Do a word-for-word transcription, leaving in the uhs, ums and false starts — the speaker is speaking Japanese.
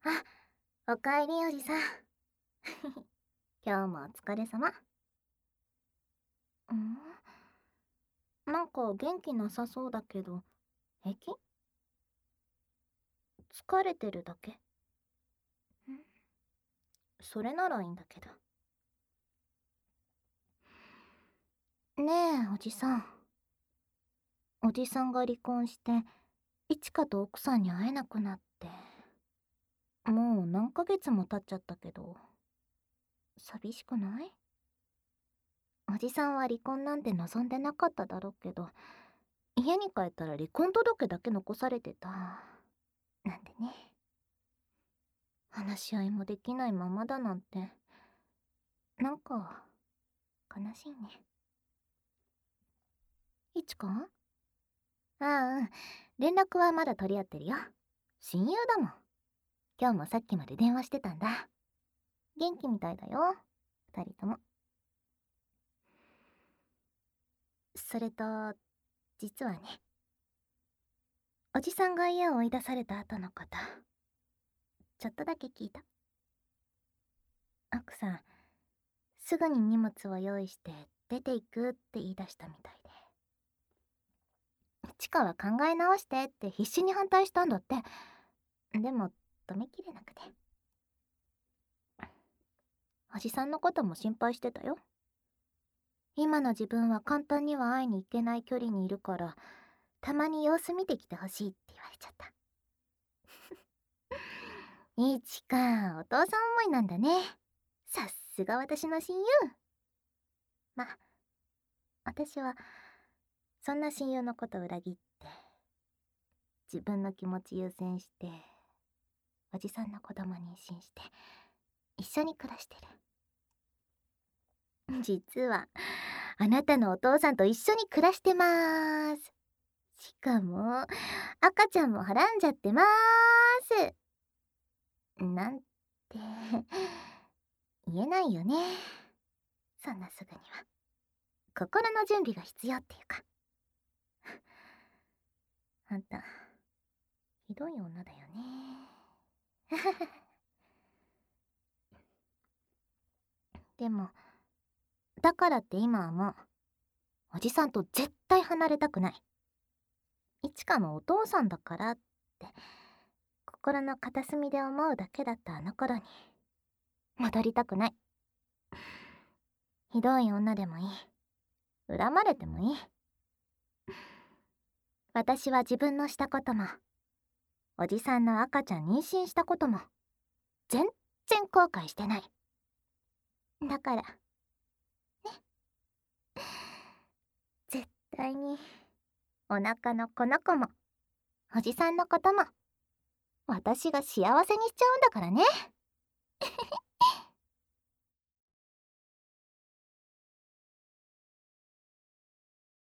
あ、おかえりおじさん。今日もお疲れ様。んなんか元気なさそうだけど、平気？疲れてるだけ？んそれならいいんだけど。ねえ、おじさん。おじさんが離婚して、いちかと奥さんに会えなくなって。もう何ヶ月も経っちゃったけど、寂しくない？おじさんは離婚なんて望んでなかっただろうけど、家に帰ったら離婚届だけ残されてた。なんでね。話し合いもできないままだなんて、なんか悲しいね。いちか？ああ、うん。連絡はまだ取り合ってるよ。親友だもん。今日もさっきまで電話してたんだ。元気みたいだよ、二人とも。それと、実はね、おじさんが家を追い出された後のこと、ちょっとだけ聞いた。奥さん、すぐに荷物を用意して出ていくって言い出したみたいで。チカは考え直してって必死に反対したんだって。でも止めきれなくて。おじさんのことも心配してたよ。今の自分は簡単には会いに行けない距離にいるから、たまに様子見てきてほしいって言われちゃった。いちか、お父さん思いなんだね。さすが私の親友。ま、私はそんな親友のこと裏切って自分の気持ち優先しておじさんの子供妊娠して一緒に暮らしてる。実はあなたのお父さんと一緒に暮らしてまーす。しかも赤ちゃんもはらんじゃってまーす。なんて言えないよね。そんなすぐには心の準備が必要っていうか。あんたひどい女だよね。でもだからって今はもうおじさんと絶対離れたくない。いちかのお父さんだからって心の片隅で思うだけだったあの頃に戻りたくない。ひどい女でもいい、恨まれてもいい。私は自分のしたこともおじさんの赤ちゃん妊娠したことも全然後悔してない。だからね、絶対にお腹のこの子もおじさんのことも私が幸せにしちゃうんだからね。